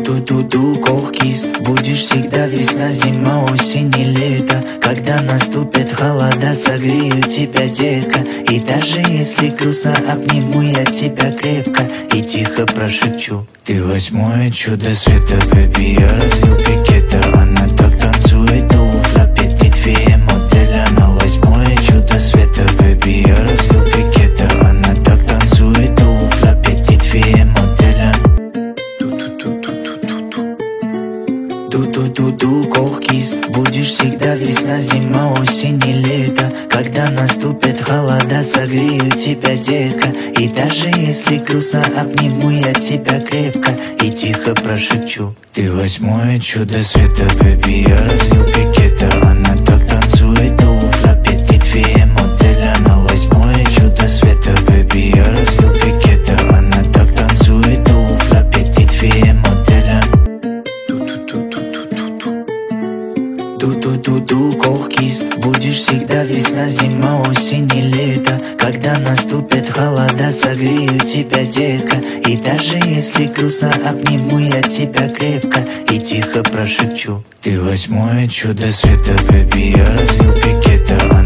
Ду-ду-ду-ду, кохкис, будешь всегда весна, зима, осень и лето. Когда наступят холода, согрею тебя, детка. И даже если грустно, обниму я тебя крепко и тихо прошепчу: ты восьмое чудо света, бэби, я разлил пикета. Она так танцует, туфля, петит фея модель. Она восьмое чудо света, бэби, я разлил пикета. Она так танцует, туфля, петит фея модель. Ду-ду-ду-ду, кохкис, будешь всегда весна, зима, осень и лето. Когда наступят холода, согрею тебя, детка. И даже если грустно, обниму я тебя крепко и тихо прошепчу: ты восьмое чудо света, бэби, я разлил пикета. Она так танцует, туфля, петит фея модель. Она восьмое чудо света, бэби, я разлил пикета. Она так танцует, туфля, петит фея модель. Ду-ду-ду-ду, кохкис, будешь всегда весна, зима, осень и лето. Когда наступят холода, согрею тебя, детка. И даже если грустно, обниму я тебя крепко и тихо прошепчу: ты восьмое чудо света, бэби, я разлил пикета.